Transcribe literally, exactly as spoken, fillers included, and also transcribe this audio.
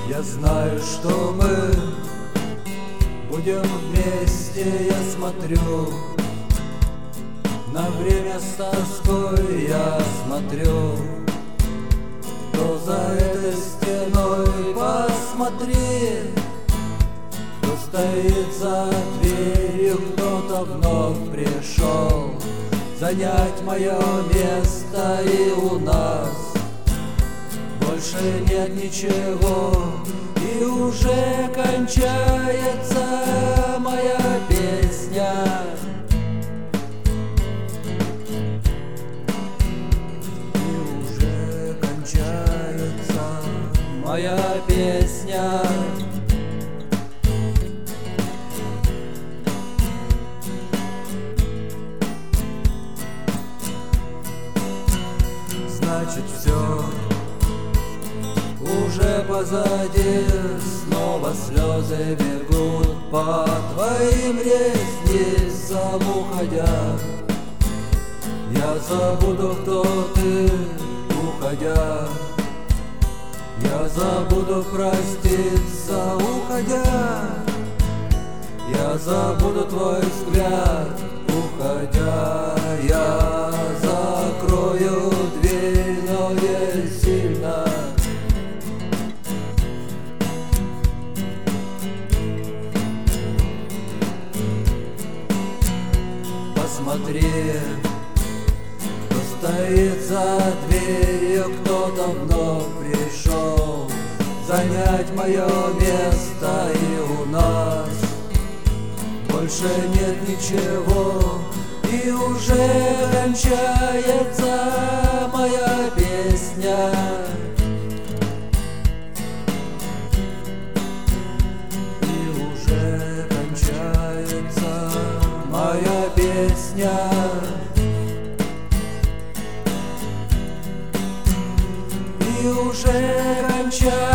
Я знаю, что мы будем вместе, я смотрю на время с тоской, я смотрю, кто за этой стеной, посмотри, кто стоит за дверью, кто-то вновь пришел занять мое место, и у нас больше нет ничего, и уже кончается моя песня. И уже кончается моя песня. Значит, все уже позади, снова слезы бегут по твоим ресницам, уходя. Я забуду, кто ты, уходя. Я забуду проститься, уходя. Я забуду твой взгляд, уходя. Я закрою дверь, но не сильно. Посмотри, кто стоит за дверью, кто-то вновь пришел занять мое место, и у нас больше нет ничего, и уже кончается моя песня. И уже кончается моя песня. И уже кончается